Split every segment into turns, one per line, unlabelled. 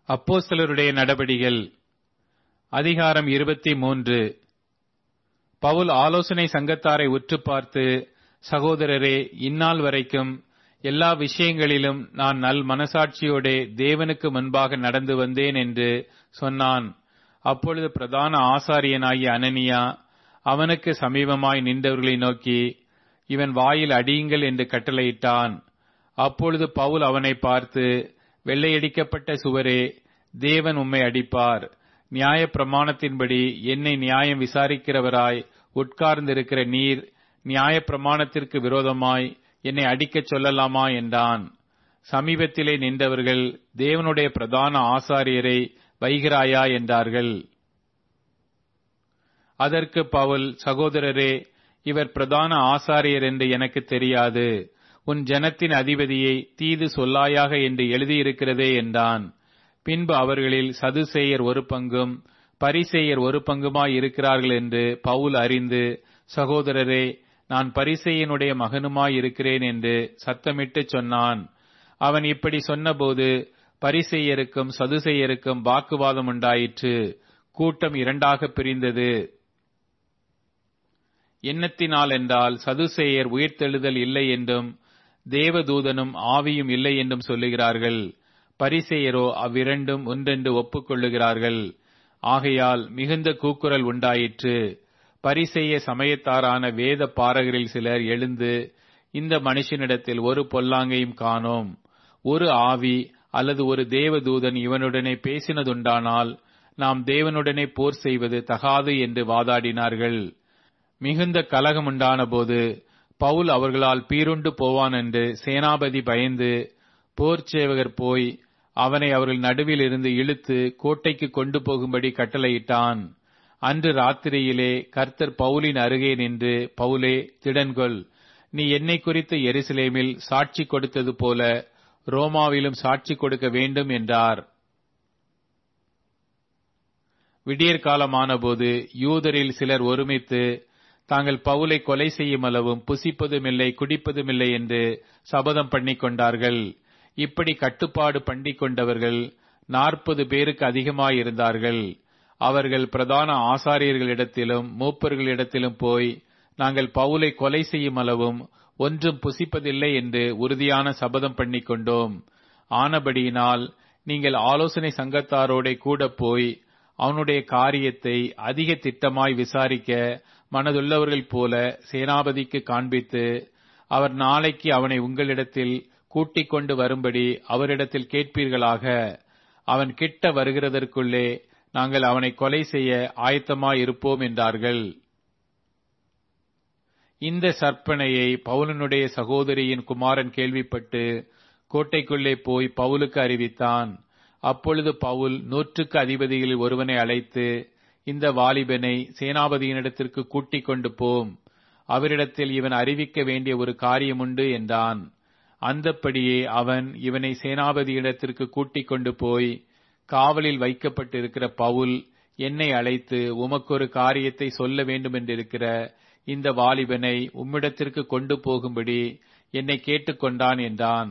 அப்போஸ்தலருடைய நடபடிகள் அதிகாரம் 23. பவுல் ஆலோசனை சங்கத்தாரை உற்று பார்த்து, சகோதரரே, இந்நாள் வரைக்கும் எல்லா விஷயங்களிலும் நான் நல் மனசாட்சியோடே தேவனுக்கு முன்பாக நடந்து வந்தேன் என்று சொன்னான். அப்பொழுது பிரதான ஆசாரியனாகிய அனனியா அவனுக்கு சமீபமாய் நின்றவர்களை நோக்கி, இவன் வாயில் அடியுங்கள் என்று கட்டளையிட்டான். அப்பொழுது பவுல் அவனை பார்த்து, வெள்ளையடிக்கப்பட்ட சுவரே, தேவன் உம்மை அடிப்பார். நியாயப்பிரமாணத்தின்படி என்னை நியாயம் விசாரிக்கிறவராய் உட்கார்ந்திருக்கிற நீர் நியாயப்பிரமாணத்திற்கு விரோதமாய் என்னை அடிக்கச் சொல்லலாமா என்றான். சமீபத்திலே நின்றவர்கள், தேவனுடைய பிரதான ஆசாரியரை வைகிறாயா என்றார்கள். அதற்கு பவுல், சகோதரரே, இவர் பிரதான ஆசாரியர் என்று எனக்கு தெரியாது. உன் ஜனத்தின் அதிபதியை தீது சொல்லாயாக என்று எழுதியிருக்கிறதே என்றான். பின்பு அவர்களில் சதுசேயர் ஒரு பங்கும் பரிசேயர் ஒரு பங்குமாய் இருக்கிறார்கள் என்று பவுல் அறிந்து, சகோதரரே, நான் பரிசேயனுடைய மகனுமாய் இருக்கிறேன் என்று சத்தமிட்டு சொன்னான். அவன் இப்படி சொன்னபோது பரிசேயருக்கும் சதுசேயருக்கும் வாக்குவாதம் உண்டாயிற்று. கூட்டம் இரண்டாக பிரிந்தது. எண்ணத்தினால் என்றால் சதுசேயர் உயிர்த்தெழுதல் இல்லை என்றும் தேவதூதனும் ஆவியும் இல்லை என்றும் சொல்லுகிறார்கள். பரிசேயரோ அவ்விரண்டும் ஒன்றென்று ஒப்புக்கொள்ளுகிறார்கள். ஆகையால் மிகுந்த கூக்குரல் உண்டாயிற்று. பரிசேய சமயத்தாரான வேத பாரகரில் சிலர் எழுந்து, இந்த மனுஷனிடத்தில் ஒரு பொல்லாங்கையும் காணோம். ஒரு ஆவி அல்லது ஒரு தேவதூதன் இவனுடனே பேசினதுண்டானால் நாம் தேவனுடனே போர் செய்வது தகாது என்று வாதாடினார்கள். மிகுந்த கலகமுண்டான போது பவுல் அவர்களால் பீருண்டு போவான் என்று சேனாபதி பயந்து போர் சேவகர் போய் அவனை அவர்கள் நடுவில் இருந்து இழுத்து கோட்டைக்கு கொண்டு போகும்படி கட்டளையிட்டான். அன்று ராத்திரியிலே கர்த்தர் பவுலின் அருகே நின்று, பவுலே, திடன்கொள், நீ என்னை குறித்து எருசலேமில் சாட்சி கொடுத்தது போல ரோமாவிலும் சாட்சி கொடுக்க வேண்டும் என்றார். விடியற்காலமான போது யூதரில் சிலர் ஒருமித்து தாங்கள் பவுலை கொலை செய்யும் அளவும் புசிப்பதுமில்லை குடிப்பதுமில்லை என்று சபதம் பண்ணிக் கொண்டார்கள். இப்படி கட்டுப்பாடு பண்ணிக் கொண்டவர்கள் 40 பேருக்கு அதிகமாயிருந்தார்கள். அவர்கள் பிரதான ஆசாரியர்களிடத்திலும் மூப்பர்களிடத்திலும் போய், நாங்கள் பவுலை கொலை செய்யும் அளவும் ஒன்றும் புசிப்பதில்லை என்று உறுதியான சபதம் பண்ணிக் கொண்டோம். ஆனபடியினால் நீங்கள் ஆலோசனை சங்கத்தாரோட கூட போய் அவனுடைய காரியத்தை அதிக திட்டமாய் விசாரிக்க மனதுள்ளவர்கள் போல சேனாபதிக்கு காண்பித்து, அவர் நாளைக்கு அவனை உங்களிடத்தில் கூட்டிக் கொண்டு வரும்படி அவரிடத்தில் கேட்பீர்களாக. அவன் கிட்ட வருகிறதற்குள்ளே நாங்கள் அவனை கொலை செய்ய ஆயத்தமாயிருப்போம் என்றார்கள். இந்த சற்பனையை பவுலனுடைய சகோதரியின் குமாரன் கேள்விப்பட்டு கோட்டைக்குள்ளே போய் பவுலுக்கு அறிவித்தான். அப்பொழுது பவுல் 100 அதிபதிகளில் ஒருவனை அழைத்து, இந்த வாலிபனை சேனாபதியினிடத்திற்கு கூட்டிக் கொண்டு போம், அவரிடத்தில் இவன் அறிவிக்க வேண்டிய ஒரு காரியமுண்டு என்றான். அந்தப்படியே அவன் இவனை சேனாபதியிடத்திற்கு கூட்டிக் கொண்டு போய், காவலில் வைக்கப்பட்டிருக்கிற பவுல் என்னை அழைத்து உமக்கொரு காரியத்தை சொல்ல வேண்டுமென்றிருக்கிற இந்த வாலிபனை உம்மிடத்திற்கு கொண்டு போகும்படி என்னை கேட்டுக்கொண்டான் என்றான்.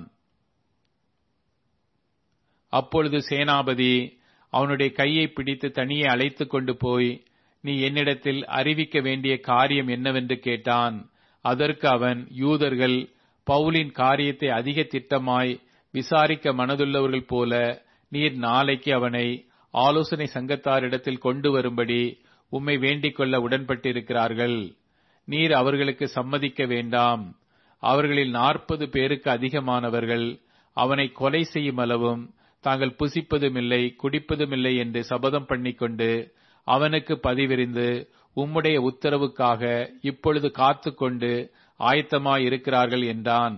அப்பொழுது சேனாபதி அவனுடைய கையை பிடித்து தனியே அழைத்து கொண்டு போய், நீ என்னிடத்தில் அறிவிக்க வேண்டிய காரியம் என்னவென்று கேட்டான். அதற்கு அவன், யூதர்கள் பவுலின் காரியத்தை அதிக திட்டமாய் விசாரிக்க மனதுள்ளவர்கள் போல நீர் நாளைக்கு அவனை ஆலோசனை சங்கத்தாரிடத்தில் கொண்டு வரும்படி உம்மை வேண்டிக் கொள்ள உடன்பட்டிருக்கிறார்கள். நீர் அவர்களுக்கு சம்மதிக்க வேண்டாம். அவர்களில் 40 பேருக்கு அதிகமானவர்கள் அவனை கொலை செய்யும் அளவும் தாங்கள் புசிப்பதுமில்லை குடிப்பதுமில்லை என்று சபதம் பண்ணிக்கொண்டு அவனுக்கு பதிவிரிந்து உம்முடைய உத்தரவுக்காக இப்பொழுது காத்துக்கொண்டு ஆயத்தமாயிருக்கிறார்கள் என்றான்.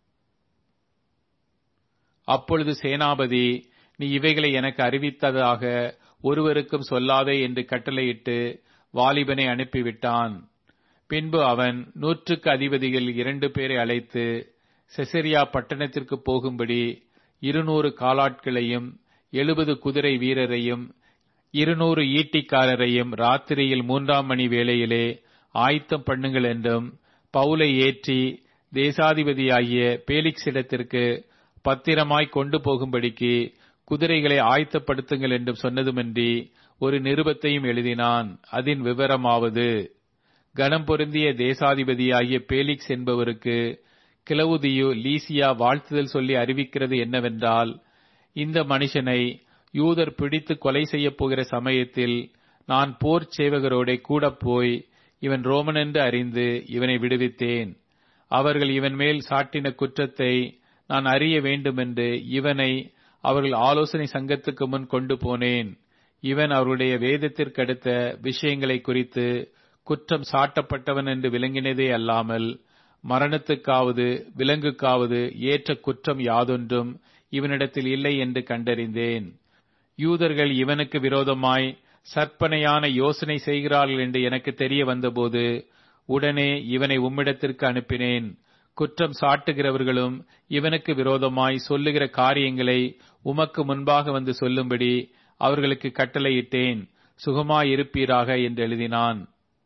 அப்பொழுது சேனாபதி, நீ இவைகளை எனக்கு அறிவித்ததாக ஒருவருக்கும் சொல்லாதே என்று கட்டளையிட்டு வாலிபனை அனுப்பிவிட்டான். பின்பு அவன் 100 அதிபதிகள் 2 பேரை அழைத்து செசரியா பட்டணத்திற்கு போகும்படி 200 காலாட்களையும் 70 குதிரை வீரரையும் 200 ஈட்டிக்காரரையும் ராத்திரியில் 3ஆம் மணி வேளையிலே ஆயத்தம் பண்ணுங்கள் என்றும், பவுலை ஏற்றி தேசாதிபதியாகிய பேலிக்ஸிடத்திற்கு பத்திரமாய் கொண்டு போகும்படிக்கு குதிரைகளை ஆயத்தப்படுத்துங்கள் என்றும் சொன்னதுமின்றி ஒரு நிருபத்தையும் எழுதினான். அதன் விவரமாவது, கனம் பொருந்திய தேசாதிபதியாகிய பேலிக்ஸ் என்பவருக்கு கிலவுதியு லீசியா வாழ்த்துதல் சொல்லி அறிவிக்கிறது என்னவென்றால், இந்த மனுஷனை யூதர் பிடித்து கொலை செய்யப் போகிற சமயத்தில் நான் போர் சேவகரோட கூட போய் இவன் ரோமன் என்று அறிந்து இவனை விடுவித்தேன். அவர்கள் இவன் மேல் சாட்டின குற்றத்தை நான் அறிய வேண்டுமென்று இவனை அவர்கள் ஆலோசனை சங்கத்துக்கு முன் கொண்டு போனேன். இவன் அவருடைய வேதத்திற்கடுத்த விஷயங்களை குறித்து குற்றம் சாட்டப்பட்டவன் என்று விளங்கினதே அல்லாமல் மரணத்துக்காவது விலங்குக்காவது ஏற்ற குற்றம் யாதொன்றும் இவனிடத்தில் இல்லை என்று கண்டறிந்தேன். யூதர்கள் இவனுக்கு விரோதமாய் சற்பனையான யோசனை செய்கிறார்கள் என்று எனக்கு தெரிய வந்தபோது உடனே இவனை உம்மிடத்திற்கு அனுப்பினேன். குற்றம் சாட்டுகிறவர்களும் இவனுக்கு விரோதமாய் சொல்லுகிற காரியங்களை உமக்கு முன்பாக வந்து சொல்லும்படி அவர்களுக்கு கட்டளையிட்டேன். சுகமாயிருப்பீராக என்று எழுதினான்.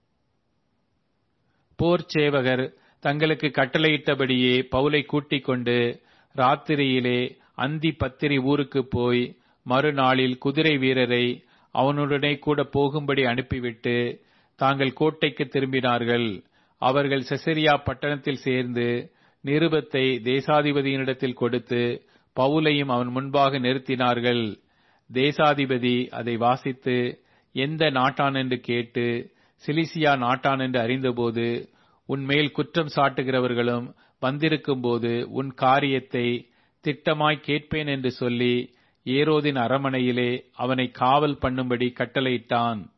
போர் சேவகர் தங்களுக்கு கட்டளையிட்டபடியே பவுலை கூட்டிக் கொண்டு ராத்திரியிலே அந்தி பத்திரி ஊருக்கு போய் மறுநாளில் குதிரை வீரரை அவனுடனே கூட போகும்படி அனுப்பிவிட்டு தாங்கள் கோட்டைக்கு திரும்பினார்கள். அவர்கள் செசரியா பட்டணத்தில் சேர்ந்து நிருபத்தை தேசாதிபதியினிடத்தில் கொடுத்து பவுலையும் அவன் முன்பாக நிறுத்தினார்கள். தேசாதிபதி அதை வாசித்து எந்த நாட்டான் என்று கேட்டு சிலிசியா நாட்டான் என்று அறிந்தபோது, உன்மேல் குற்றம் சாட்டுகிறவர்களும் வந்திருக்கும் போது உன் காரியத்தை திட்டமாய் கேட்பேன் என்று சொல்லி ஏரோதின் அரமனையிலே அவனை காவல் பண்ணும்படி கட்டளையிட்டான்.